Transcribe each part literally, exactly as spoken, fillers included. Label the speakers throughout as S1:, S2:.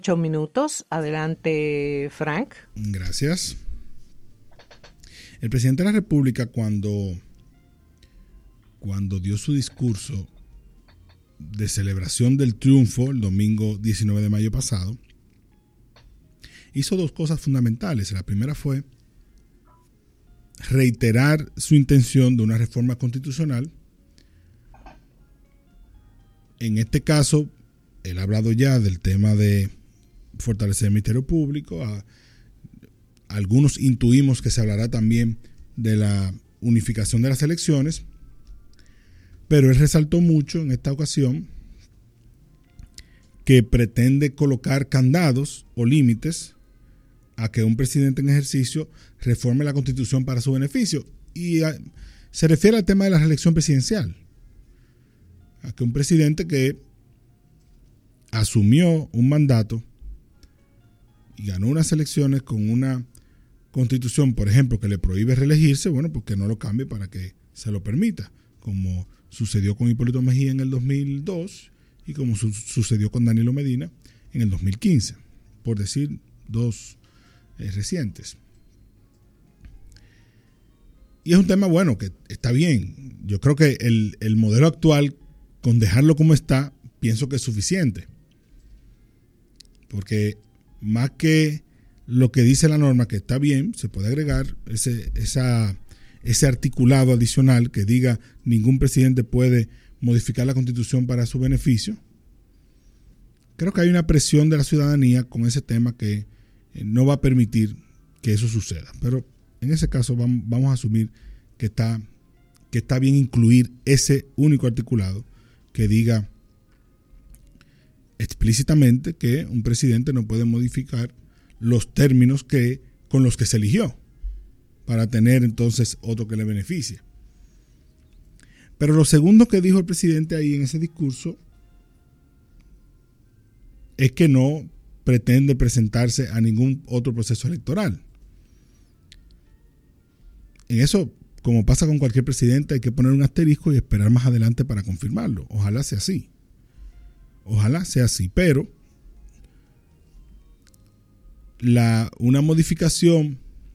S1: Ocho minutos. Adelante, Frank.
S2: Gracias. El presidente de la República, cuando, cuando dio su discurso de celebración del triunfo el domingo diecinueve de mayo pasado, hizo dos cosas fundamentales. La primera fue reiterar su intención de una reforma constitucional. En este caso, él ha hablado ya del tema de fortalecer el Ministerio Público. A, algunos intuimos que se hablará también de la unificación de las elecciones, pero él resaltó mucho en esta ocasión que pretende colocar candados o límites a que un presidente en ejercicio reforme la Constitución para su beneficio. Y a, se refiere al tema de la reelección presidencial. A que un presidente que asumió un mandato y ganó unas elecciones con una constitución, por ejemplo, que le prohíbe reelegirse, bueno, pues que no lo cambie para que se lo permita, como sucedió con Hipólito Mejía en el dos mil dos y como su- sucedió con Danilo Medina en el dos mil quince, por decir dos eh, recientes. Y es un tema bueno, que está bien. Yo creo que el, el modelo actual, con dejarlo como está, pienso que es suficiente. Porque más que lo que dice la norma, que está bien, se puede agregar ese, esa, ese articulado adicional que diga ningún presidente puede modificar la Constitución para su beneficio. Creo que hay una presión de la ciudadanía con ese tema que eh, no va a permitir que eso suceda. Pero en ese caso vamos, vamos a asumir que está, que está bien incluir ese único articulado que diga explícitamente que un presidente no puede modificar los términos que, con los que se eligió para tener entonces otro que le beneficie. Pero lo segundo que dijo el presidente ahí en ese discurso es que no pretende presentarse a ningún otro proceso electoral. En eso, como pasa con cualquier presidente, hay que poner un asterisco y esperar más adelante para confirmarlo. Ojalá sea así. Ojalá sea así, pero la, una modificación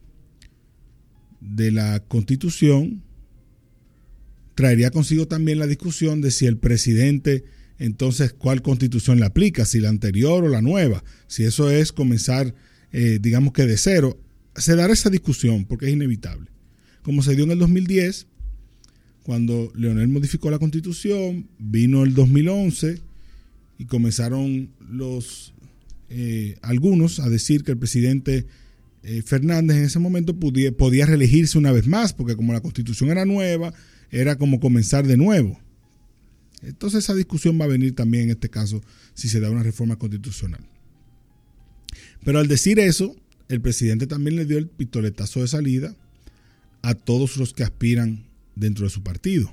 S2: de la Constitución traería consigo también la discusión de si el presidente, entonces, cuál Constitución le aplica, si la anterior o la nueva, si eso es comenzar, eh, digamos que de cero. Se dará esa discusión porque es inevitable. Como se dio en el dos mil diez, cuando Leonel modificó la Constitución, vino el dos mil once y comenzaron los eh, algunos a decir que el presidente eh, Fernández en ese momento podía, podía reelegirse una vez más, porque como la Constitución era nueva, era como comenzar de nuevo. Entonces esa discusión va a venir también en este caso si se da una reforma constitucional. Pero al decir eso, el presidente también le dio el pistoletazo de salida a todos los que aspiran dentro de su partido.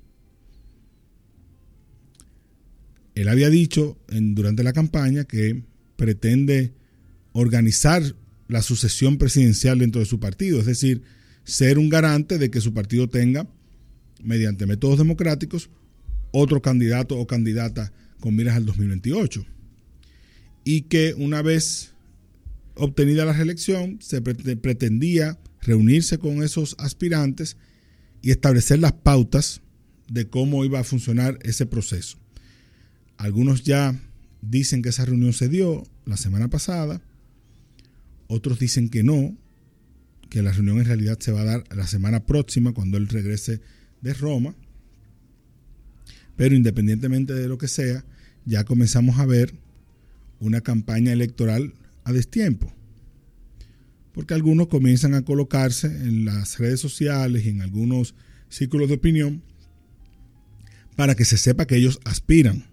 S2: Él había dicho en, durante la campaña que pretende organizar la sucesión presidencial dentro de su partido, es decir, ser un garante de que su partido tenga, mediante métodos democráticos, otro candidato o candidata con miras al dos mil veintiocho. Y que una vez obtenida la reelección, se pretendía reunirse con esos aspirantes y establecer las pautas de cómo iba a funcionar ese proceso. Algunos ya dicen que esa reunión se dio la semana pasada, otros dicen que no, que la reunión en realidad se va a dar la semana próxima cuando él regrese de Roma. Pero independientemente de lo que sea, ya comenzamos a ver una campaña electoral a destiempo. Porque algunos comienzan a colocarse en las redes sociales y en algunos círculos de opinión para que se sepa que ellos aspiran.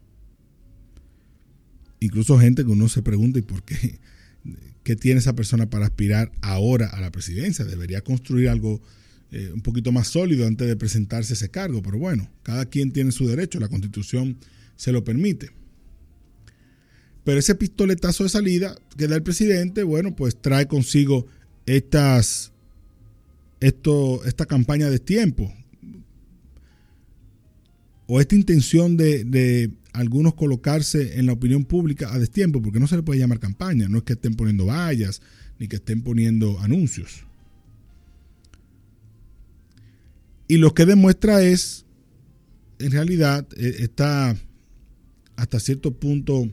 S2: Incluso gente que uno se pregunta, ¿y por qué? ¿Qué tiene esa persona para aspirar ahora a la presidencia? Debería construir algo eh, un poquito más sólido antes de presentarse ese cargo. Pero bueno, cada quien tiene su derecho, la Constitución se lo permite. Pero ese pistoletazo de salida que da el presidente, bueno, pues trae consigo estas, esto, esta campaña de tiempo o esta intención de, de algunos colocarse en la opinión pública a destiempo, porque no se le puede llamar campaña, no es que estén poniendo vallas, ni que estén poniendo anuncios. Y lo que demuestra es, en realidad, esta hasta cierto punto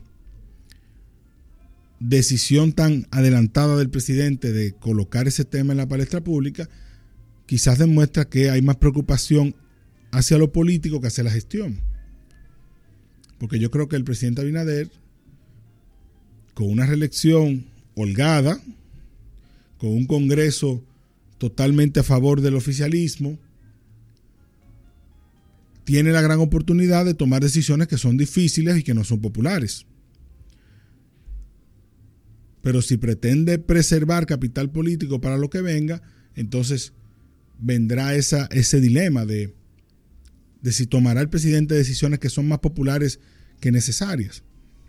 S2: decisión tan adelantada del presidente de colocar ese tema en la palestra pública, quizás demuestra que hay más preocupación hacia lo político que hacia la gestión. Porque yo creo que el presidente Abinader, con una reelección holgada, con un Congreso totalmente a favor del oficialismo, tiene la gran oportunidad de tomar decisiones que son difíciles y que no son populares. Pero si pretende preservar capital político para lo que venga, entonces vendrá esa, ese dilema de, de si tomará el presidente decisiones que son más populares que necesarias.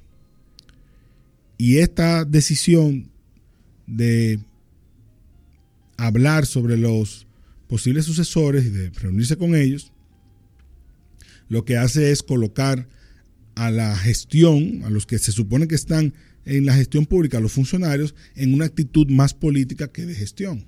S2: Y esta decisión de hablar sobre los posibles sucesores y de reunirse con ellos, lo que hace es colocar a la gestión, a los que se supone que están en la gestión pública, a los funcionarios, en una actitud más política que de gestión.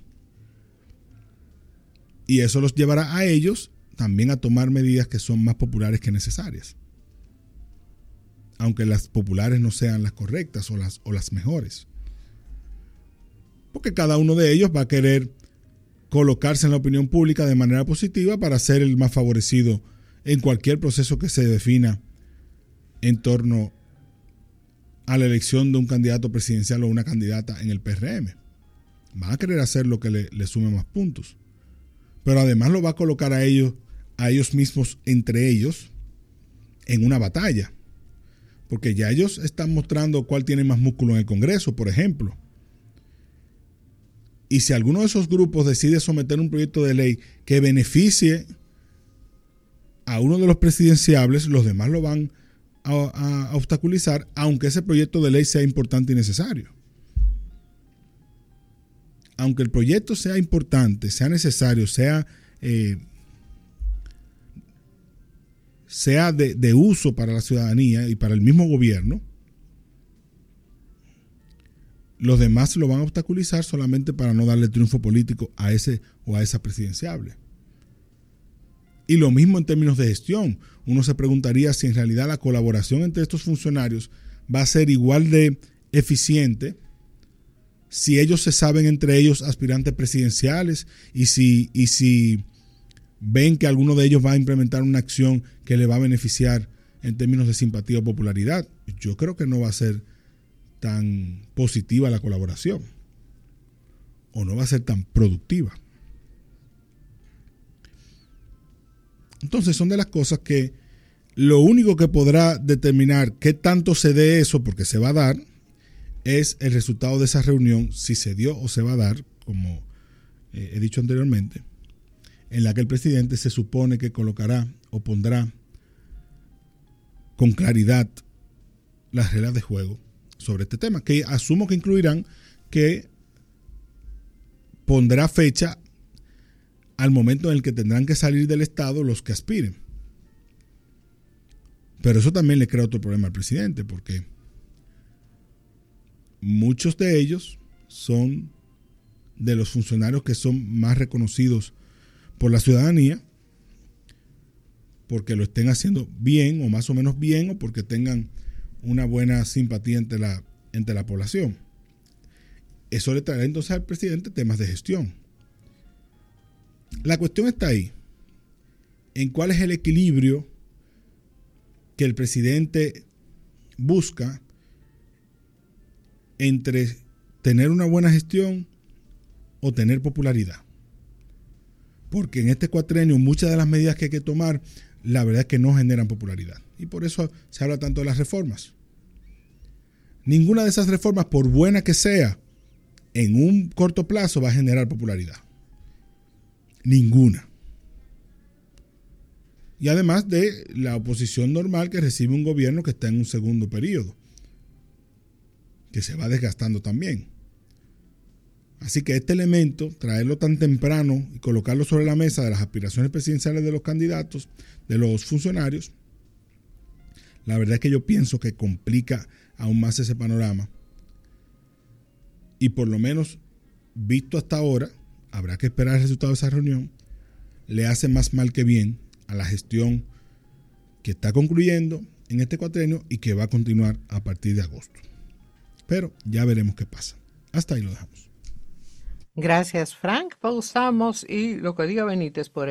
S2: Y eso los llevará a ellos también a tomar medidas que son más populares que necesarias. Aunque las populares no sean las correctas o las, o las mejores. Porque cada uno de ellos va a querer colocarse en la opinión pública de manera positiva para ser el más favorecido en cualquier proceso que se defina en torno a la elección de un candidato presidencial o una candidata en el P R M. Van a querer hacer lo que le, le sume más puntos. Pero además lo va a colocar a ellos, a ellos mismos, entre ellos, en una batalla. Porque ya ellos están mostrando cuál tiene más músculo en el Congreso, por ejemplo. Y si alguno de esos grupos decide someter un proyecto de ley que beneficie a uno de los presidenciables, los demás lo van a, a, a obstaculizar, aunque ese proyecto de ley sea importante y necesario. Aunque el proyecto sea importante, sea necesario, sea, eh, sea de, de uso para la ciudadanía y para el mismo gobierno, los demás lo van a obstaculizar solamente para no darle triunfo político a ese o a esa presidenciable. Y lo mismo en términos de gestión. Uno se preguntaría si en realidad la colaboración entre estos funcionarios va a ser igual de eficiente si ellos se saben entre ellos aspirantes presidenciales y si, y si ven que alguno de ellos va a implementar una acción que le va a beneficiar en términos de simpatía o popularidad. Yo creo que no va a ser tan positiva la colaboración o no va a ser tan productiva. Entonces son de las cosas que lo único que podrá determinar qué tanto se dé eso, porque se va a dar, es el resultado de esa reunión, si se dio o se va a dar, como eh, he dicho anteriormente, en la que el presidente se supone que colocará o pondrá con claridad las reglas de juego sobre este tema, que asumo que incluirán que pondrá fecha al momento en el que tendrán que salir del Estado los que aspiren. Pero eso también le crea otro problema al presidente, porque muchos de ellos son de los funcionarios que son más reconocidos por la ciudadanía, porque lo estén haciendo bien o más o menos bien, o porque tengan una buena simpatía entre la, entre la población. Eso le traerá entonces al presidente temas de gestión. La cuestión está ahí, en cuál es el equilibrio que el presidente busca entre tener una buena gestión o tener popularidad. Porque en este cuatrenio muchas de las medidas que hay que tomar, la verdad es que no generan popularidad. Y por eso se habla tanto de las reformas. Ninguna de esas reformas, por buena que sea, en un corto plazo va a generar popularidad. Ninguna. Y además de la oposición normal que recibe un gobierno que está en un segundo periodo, que se va desgastando también. Así que este elemento, traerlo tan temprano y colocarlo sobre la mesa de las aspiraciones presidenciales de los candidatos, de los funcionarios, la verdad es que yo pienso que complica aún más ese panorama. Y por lo menos, visto hasta ahora, habrá que esperar el resultado de esa reunión, le hace más mal que bien a la gestión que está concluyendo en este cuatrenio y que va a continuar a partir de agosto. Pero ya veremos qué pasa. Hasta ahí lo dejamos.
S1: Gracias, Frank. Pausamos y lo que diga Benítez por